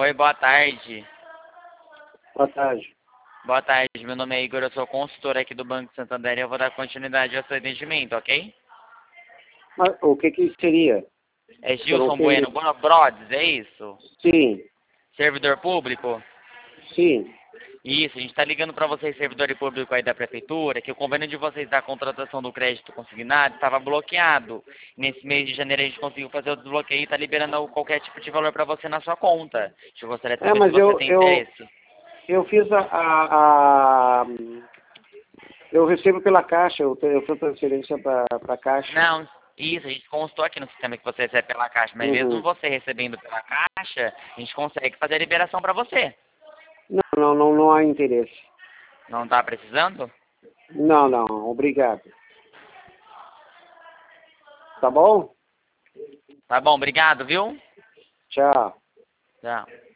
Oi, boa tarde. Boa tarde. Boa tarde, meu nome é Igor, eu sou consultor aqui do Banco Santander e eu vou dar continuidade ao seu atendimento, ok? Mas o que que seria? É Eu não Gilson entendi. Bueno Brodes, é isso? Sim, Servidor público? sim. Isso, a gente está ligando para vocês, servidor público aí da prefeitura, que o convênio de vocês da contratação do crédito consignado estava bloqueado. Nesse mês de janeiro a gente conseguiu fazer o desbloqueio e está liberando qualquer tipo de valor para você na sua conta. Eu gostaria de saber se Mas você tem interesse. eu fiz eu recebo pela Caixa, eu fiz transferência para a Caixa. Não, isso, a gente constou aqui no sistema que você recebe pela Caixa, mas mesmo Uhum. você recebendo pela Caixa, a gente consegue fazer a liberação para você. Não há interesse. Não está precisando? Não, obrigado. Tá bom? Tá bom, obrigado, viu? Tchau. Tchau.